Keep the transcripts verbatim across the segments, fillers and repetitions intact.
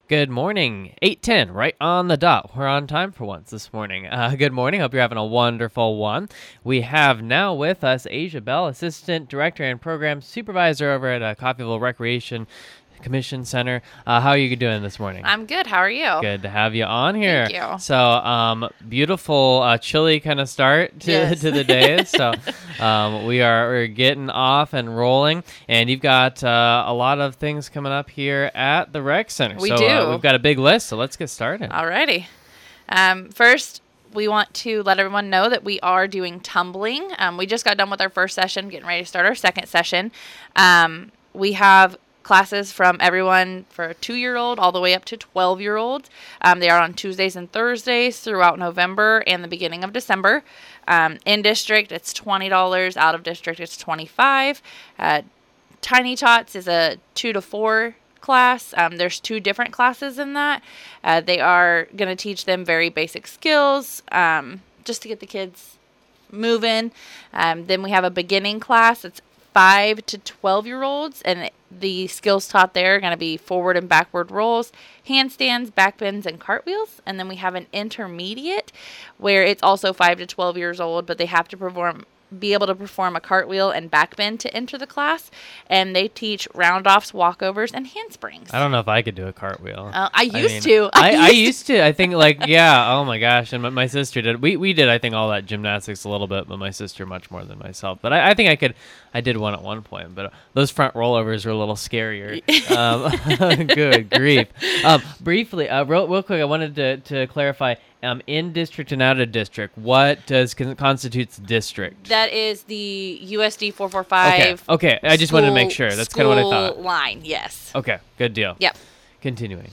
Good morning. eight ten, right on the dot. We're on time for once this morning. Uh, good morning. Hope you're having a wonderful one. We have now with us Asia Bell, Assistant Director and Program Supervisor over at uh, Coffeyville Recreation Commission Center. Uh, how are you doing this morning? I'm good. How are you? Good to have you on here. Thank you. So, um, beautiful, uh, chilly kind of start to, Yes. to the day. So, um, we are we're getting off and rolling, and you've got uh, a lot of things coming up here at the Rec Center. We so, do. Uh, we've got a big list, so let's get started. Alrighty. Um, first, we want to let everyone know that we are doing tumbling. Um, we just got done with our first session, getting ready to start our second session. Um, we have classes from everyone for a two-year-old all the way up to twelve-year-olds. Um, they are on Tuesdays and Thursdays throughout November and the beginning of December. Um, in district, it's twenty dollars. Out of district, it's twenty-five dollars. Uh, Tiny Tots is a two to four class. Um, there's two different classes in that. Uh, they are going to teach them very basic skills um, just to get the kids moving. Um, then we have a beginning class. It's five to twelve-year-olds, and the skills taught there are going to be forward and backward rolls, handstands, backbends, and cartwheels. And then we have an intermediate where it's also five to twelve years old, but they have to perform be able to perform a cartwheel and backbend to enter the class, and they teach round-offs, walkovers, and handsprings. I don't know if I could do a cartwheel. Uh, I used I mean, to. I, I used to. I think, like, yeah, oh my gosh. And my, my sister did. We we did, I think, all that gymnastics a little bit, but my sister much more than myself. But I, I think I could, I did one at one point, but uh, those front rollovers were a little scarier. um, good grief. Um, briefly, uh, real, real quick, I wanted to, to clarify, um, in district and out of district, what does con- constitutes district? That is the U S D four forty-five. Okay, okay. I just wanted to make sure. That's kind of what I thought. School line, yes. Okay, good deal. Yep. Continuing.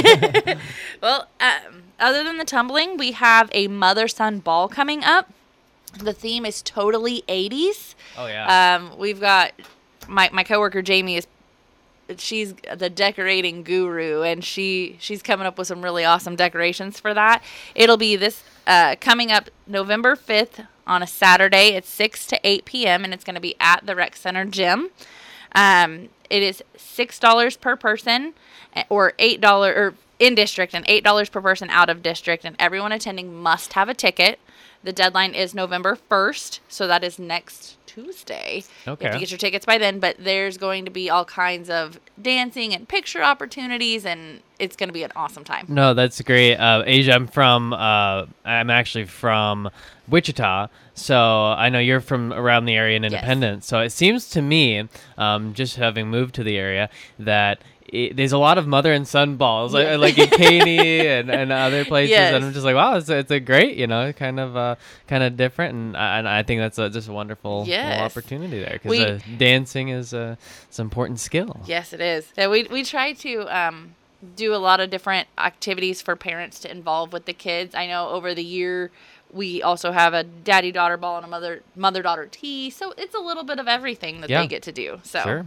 Well, um, other than the tumbling, we have a mother-son ball coming up. The theme is totally eighties. Oh, yeah. Um, we've got my my coworker Jamie is she's the decorating guru, and she she's coming up with some really awesome decorations for that. It'll be this uh, coming up November fifth on a Saturday. It's six to eight p.m. and it's going to be at the Rec Center gym. Um, it is six dollars per person, or eight dollars or in district, and eight dollars per person out of district, and everyone attending must have a ticket. The deadline is November first, so that is next Tuesday. Okay. You have to get your tickets by then, but there's going to be all kinds of dancing and picture opportunities, and it's going to be an awesome time. No, that's great. Uh, Asia, I'm from, uh, I'm actually from Wichita, so I know you're from around the area in Independence. Yes. So it seems to me, um, just having moved to the area, that it, there's a lot of mother and son balls, yeah. like, like in Caney and, and other places, yes. And I'm just like, wow, it's a, it's a great, you know, kind of uh, kind of different, and, and I think that's a, just a wonderful yes. little opportunity there, because uh, dancing is a it's an important skill. Yes, it is. So we we try to um, do a lot of different activities for parents to involve with the kids. I know over the year we also have a daddy-daughter ball and a mother mother-daughter tea, so it's a little bit of everything that yeah. they get to do. So. Sure.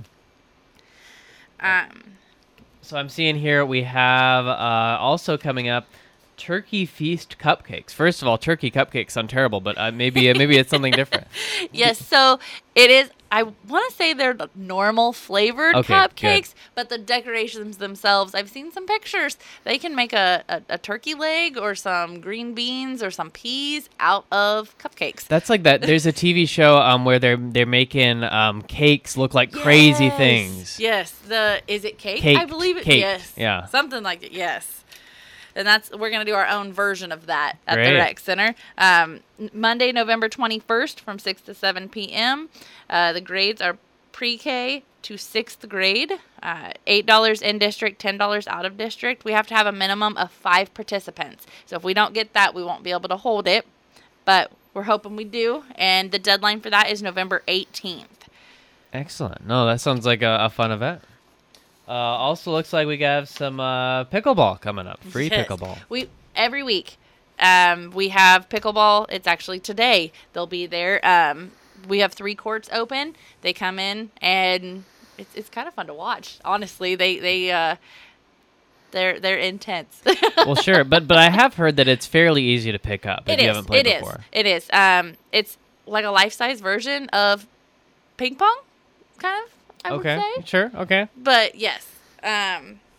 Um. So I'm seeing here we have uh, also coming up Turkey Feast cupcakes. First of all, turkey cupcakes sound terrible, but uh, maybe uh, maybe it's something different. Yes, so it is. I want to say they're the normal flavored okay, cupcakes, good. But the decorations themselves, I've seen some pictures. They can make a, a, a turkey leg or some green beans or some peas out of cupcakes. That's like that. There's a T V show um where they're they're making um cakes look like yes. crazy things. Yes, the is it cake? Cake. I believe it. Cake. Yes, yeah, something like it. Yes. And that's we're going to do our own version of that at Great. the Rec Center. Um, Monday, November twenty-first from six to seven p.m. Uh, the grades are pre-K to sixth grade, uh, eight dollars in district, ten dollars out of district. We have to have a minimum of five participants. So if we don't get that, we won't be able to hold it. But we're hoping we do. And the deadline for that is November eighteenth. Excellent. No, that sounds like a, a fun event. Uh, also looks like we have some uh, pickleball coming up. Free yes. pickleball. We every week um, we have pickleball. It's actually today. They'll be there. Um, we have three courts open. They come in, and it's it's kind of fun to watch. Honestly, they they uh, they're they're intense. Well, sure, but but I have heard that it's fairly easy to pick up if it you is. haven't played it before. It is. It is. Um, it's like a life-size version of ping pong, kind of. I okay. would say. Sure. Okay. But yes, um,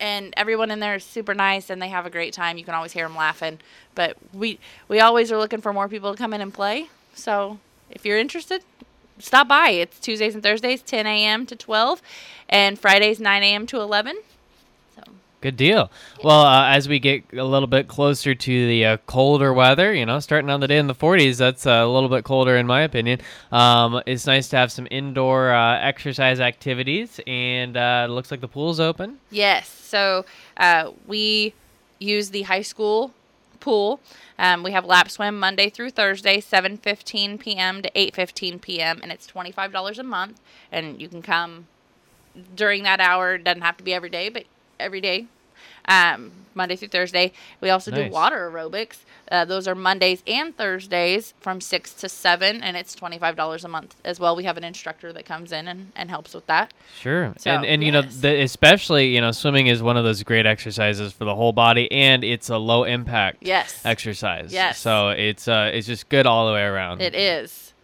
and everyone in there is super nice, and they have a great time. You can always hear them laughing. But we we always are looking for more people to come in and play. So if you're interested, stop by. It's Tuesdays and Thursdays, ten a.m. to twelve, and Fridays, nine a.m. to eleven. So good deal. Well, uh, as we get a little bit closer to the uh, colder weather, you know, starting on the day in the forties, that's uh, a little bit colder in my opinion. Um, it's nice to have some indoor uh, exercise activities, and uh, it looks like the pool's open. Yes. So uh, we use the high school pool. Um, we have lap swim Monday through Thursday, seven fifteen p.m. to eight fifteen p.m., and it's twenty-five dollars a month, and you can come during that hour. It doesn't have to be every day, but every day, um, Monday through Thursday. We also Nice. do water aerobics. Uh, those are Mondays and Thursdays from six to seven, and it's twenty-five dollars a month as well. We have an instructor that comes in and, and helps with that. Sure. So, and, and you yes. know, the, especially, you know, swimming is one of those great exercises for the whole body, and it's a low impact Yes. exercise. Yes. So it's uh, it's just good all the way around. It is.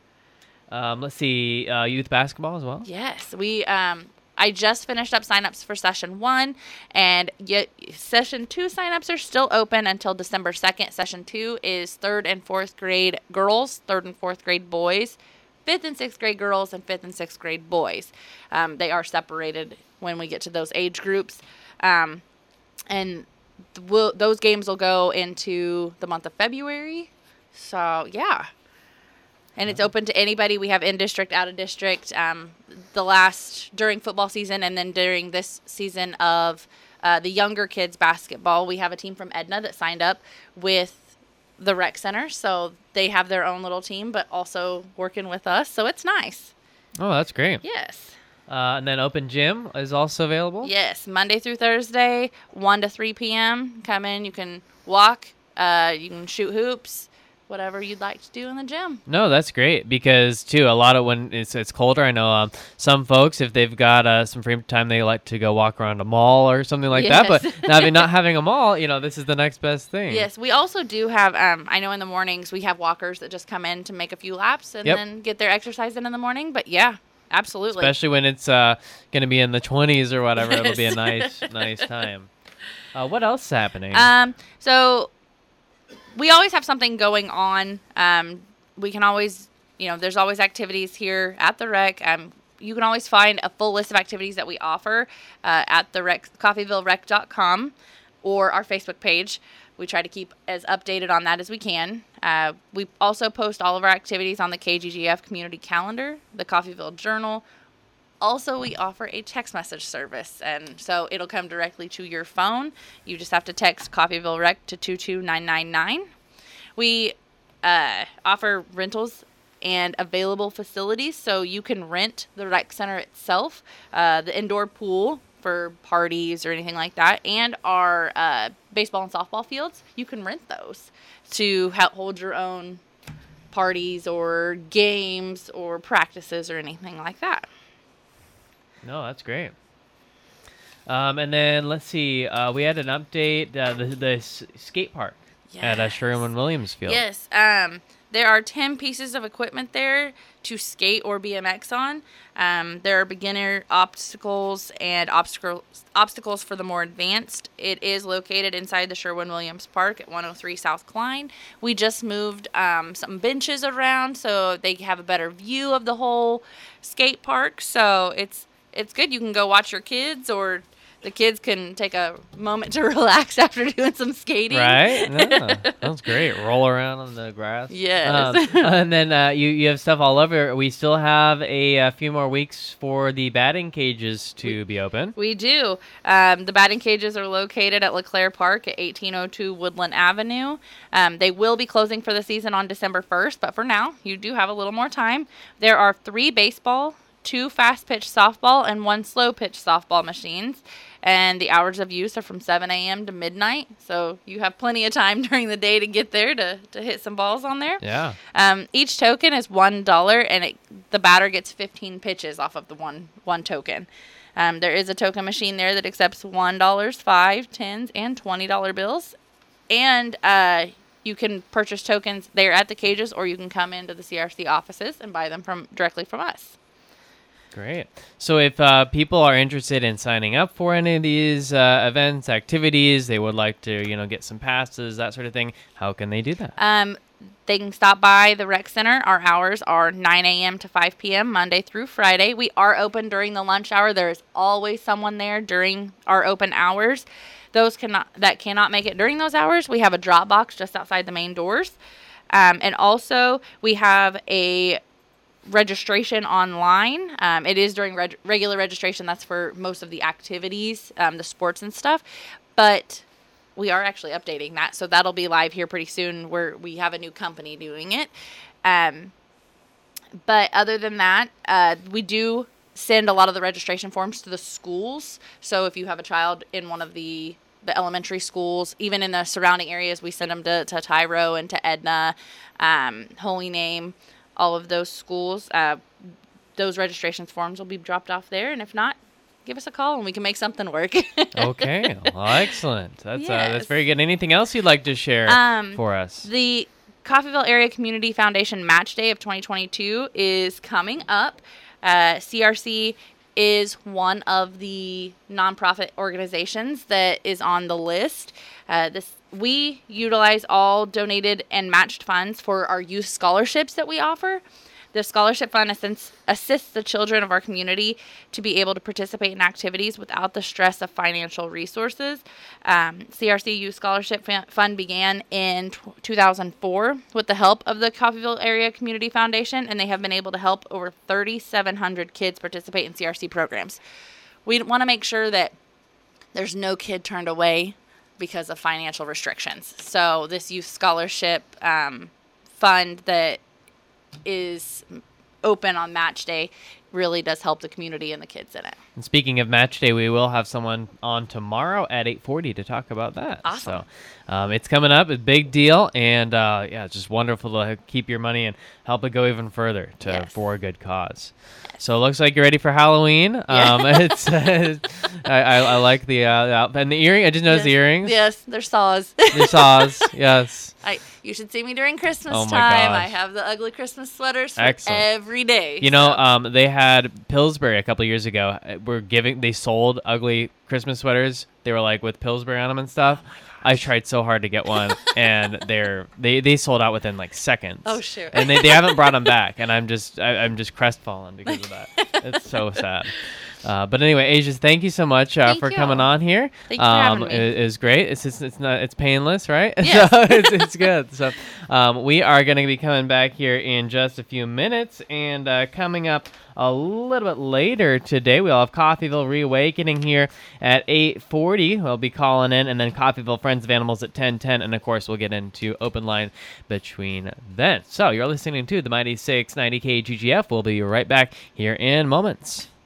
Um, let's see, uh, youth basketball as well? Yes, we. Um, I just finished up signups for session one, and yet session two signups are still open until December second. Session two is third and fourth grade girls, third and fourth grade boys, fifth and sixth grade girls, and fifth and sixth grade boys. Um, they are separated when we get to those age groups, um, and th- we'll, those games will go into the month of February. So yeah. And it's open to anybody. We have in-district, out-of-district, um, the last, during football season, and then during this season of uh, the younger kids basketball, we have a team from Edna that signed up with the rec center. So they have their own little team, but also working with us. So it's nice. Oh, that's great. Yes. Uh, and then open gym is also available? Yes. Monday through Thursday, one to three p.m. Come in. You can walk. Uh, you can shoot hoops. Whatever you'd like to do in the gym. No, that's great because too a lot of when it's it's colder. I know um, some folks, if they've got uh, some free time, they like to go walk around a mall or something like Yes. that. But now, I mean, not having a mall, you know, this is the next best thing. Yes, we also do have. Um, I know in the mornings we have walkers that just come in to make a few laps and Yep. then get their exercise in in the morning. But yeah, absolutely. Especially when it's uh, going to be in the twenties or whatever, it'll be a Yes. nice nice time. Uh, what else is happening? Um, so we always have something going on. Um, we can always, you know, there's always activities here at the rec. Um, you can always find a full list of activities that we offer uh, at the rec, coffeyville rec dot com or our Facebook page. We try to keep as updated on that as we can. Uh, we also post all of our activities on the K G G F community calendar, the Coffeyville Journal. Also, we offer a text message service, and so it'll come directly to your phone. You just have to text Coffeyville Rec to two two nine nine nine. We uh, offer rentals and available facilities, so you can rent the rec center itself, uh, the indoor pool for parties or anything like that, and our uh, baseball and softball fields. You can rent those to help hold your own parties or games or practices or anything like that. No, that's great. Um, and then let's see. Uh, we had an update. Uh, the the s- skate park at uh, Yes. Sherwin-Williams Field. Yes. Um, there are ten pieces of equipment there to skate or B M X on. Um, there are beginner obstacles and obstacle, obstacles for the more advanced. It is located inside the Sherwin-Williams Park at one oh three South Klein. We just moved um, some benches around so they have a better view of the whole skate park. So it's it's good. You can go watch your kids, or the kids can take a moment to relax after doing some skating. Right? Yeah, sounds great. Roll around on the grass. Yes. Um, and then uh, you, you have stuff all over. We still have a, a few more weeks for the batting cages to be open. We do. Um, the batting cages are located at LeClaire Park at eighteen oh two Woodland Avenue. Um, they will be closing for the season on December first, but for now, you do have a little more time. There are three baseball, two fast-pitch softball, and one slow-pitch softball machines. And the hours of use are from seven a.m. to midnight, so you have plenty of time during the day to get there to, to hit some balls on there. Yeah. Um, each token is one dollar, and it, the batter gets fifteen pitches off of the one one token. Um, there is a token machine there that accepts one dollar, five, tens, and twenty dollar bills. And uh, you can purchase tokens there at the cages, or you can come into the C R C offices and buy them from directly from us. Great. So if uh, people are interested in signing up for any of these uh, events, activities, they would like to, you know, get some passes, that sort of thing, how can they do that? Um, they can stop by the rec center. Our hours are nine a.m. to five p.m. Monday through Friday. We are open during the lunch hour. There is always someone there during our open hours. Those cannot that cannot make it during those hours, we have a drop box just outside the main doors. Um, and also, we have a registration online. Um, it is during reg- regular registration. That's for most of the activities, um, the sports and stuff. But we are actually updating that, so that'll be live here pretty soon where we have a new company doing it. Um, but other than that, uh, we do send a lot of the registration forms to the schools. So if you have a child in one of the the elementary schools, even in the surrounding areas, we send them to, to Tyro and to Edna, um, Holy Name, all of those schools. Uh, those registration forms will be dropped off there, and if not, give us a call and we can make something work. Okay, well, excellent. That's Yes. uh, that's very good. Anything else you'd like to share Um, for us? The Coffeyville Area Community Foundation Match Day of twenty twenty-two is coming up. Uh, C R C is one of the nonprofit organizations that is on the list. Uh, this we utilize all donated and matched funds for our youth scholarships that we offer. The scholarship fund assists, assists the children of our community to be able to participate in activities without the stress of financial resources. Um, C R C Youth Scholarship Fund began in t- two thousand four with the help of the Coffeyville Area Community Foundation, and they have been able to help over thirty-seven hundred kids participate in C R C programs. We want to make sure that there's no kid turned away because of financial restrictions. So this youth scholarship um, fund that is open on match day really does help the community and the kids in it. And speaking of match day, we will have someone on tomorrow at eight forty to talk about that. Awesome. So um, it's coming up, a big deal, and uh, yeah, it's just wonderful to keep your money and help it go even further to Yes. for a good cause. So it looks like you're ready for Halloween. Yeah. Um, it's I, I, I like the uh, outfit and the earring. I just noticed yes. the earrings. Yes, they're saws. The saws. Yes. I, you should see me during Christmas Oh my time. gosh. I have the ugly Christmas sweaters for Excellent. every day. You know, so. um, they had Pillsbury a couple of years ago. uh, Were giving they sold ugly Christmas sweaters. They were like with Pillsbury on them and stuff. Oh I tried so hard to get one, and they're they, they sold out within like seconds. Oh, shoot. And they, they haven't brought them back, and I'm just I, I'm just crestfallen because of that. It's so sad. Uh, but anyway, Asia, thank you so much uh, Thank for you. coming on here. Thank you for having me. It, it's great. It's just, it's not it's painless, right? Yes. So it's, it's good. So um, we are going to be coming back here in just a few minutes, and uh, coming up a little bit later today, we'll have Coffeyville Reawakening here at eight forty. We'll be calling in, and then Coffeyville Friends of Animals at ten ten, and of course we'll get into Open Line between then. So you're listening to the Mighty six ninety K G G F. We'll be right back here in moments.